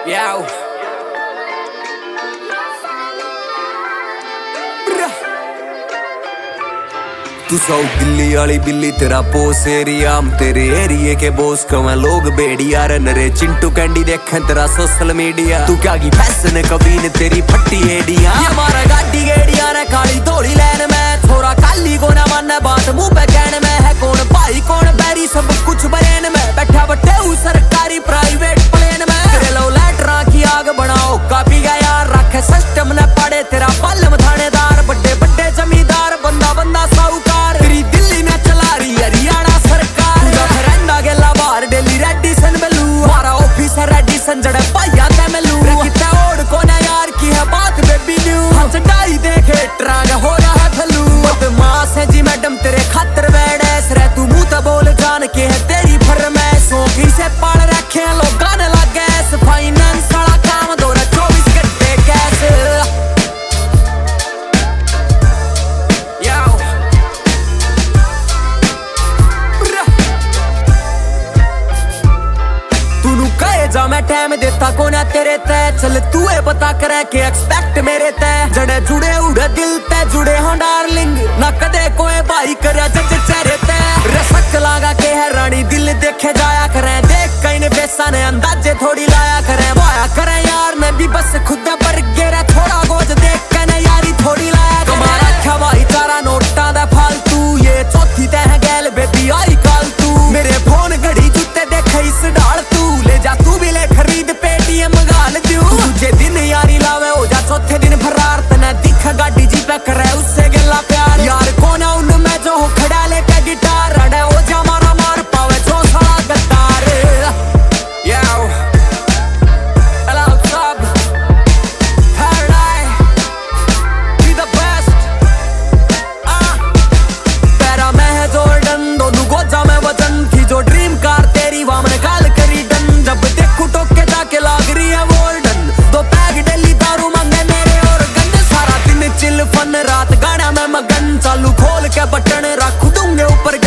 Yo. तू सौ दिल्ली वाली बिल्ली तेरा पोस एरिया हम तेरे एरिए के बोस कवें लोग बेड़िया रे नरे चिंटू कैंडी देखें तेरा सोशल मीडिया तू क्या की फैशन कभी ने तेरी फट्टी एडिया हमारा गाड़ी गेड़िया ने काली धोली लैन में थोड़ा काली को ना माने बात मुंह पे कहने में है कौन भाई कौन बैरी सब कुछ बरेन में बैठा बट्टे सरकारी प्राइवेट प्लेन में तेरे लो लेटरा की आग बनाओ कापी गया यार रखे सिस्टम ने पड़े तेरा पल्लम थानेदार बड़े बड़े जमींदार बंदा बंदा साहूकार तेरी दिल्ली में चला रही हरियाणा सरकार रहंदा गेला बाहर डेली रेडिसन में लू हमारा ऑफिसर रेडिसन जड़े पाया ते में लू कितना ओड कोना यार की है बात बेबी न्यू हम चढ़ाई देखे ट्रांग हो रहा है फलू बदमाश है जी मैडम तेरे खातर बैठे रे तू मुंह तो बोल जान के है तेरी फरमाइश सोखी से पाल रखे लोग गाने लगे फाइनेंस वाला काम दो 24 घंटे कैसे जा मैं टाइम देता कोना तेरे ते चल तू है पता करे के एक्सपेक्ट मेरे ते जड़े जुड़े उड़े दिल ते जुड़े हो डार्लिंग ना कदे कोई भाई करे जज चेहरे ते रसक लगा के है रानी दिल देखे जाया करे देख कहीं ने बेसा ने अंदाजे थोड़ी लाया करे वाया करे यार मैं भी बस खुद पर गिरा थोड़ा गोज देख के ने यारी थोड़ी लाया तुम्हारा क्या भाईचारा नोटा दा फालतू ये चौथी ते है गैल बेबी आई काल तू मेरे फोन घड़ी जूते देखे इस डाल तू ले जा तू भी ले खरीद पेटीएम गाल दूं तुझे दिन यारी लावे हो जा चौथे दिन फरार तना दिखा गाड़ी जी पे करे उससे गिला प्यार यार कोना उन में जो हो खड़ा लेके गिटार अड़े हो जा मारा मार पावे जो साला गद्दार यो hello club paradise be the best तेरा मैं है जॉर्डन दोनों गोजा में वजन थी जो ड्रीम कार तेरी वामन काल करी डन जब देखू टोके जाके लाग रही है वोल्डन दो पैग डेली दारू मांगे मेरे और गंद सारा दिन चिल फन रात गाना में मगन चालू खोल के बटन रख दूंगे ऊपर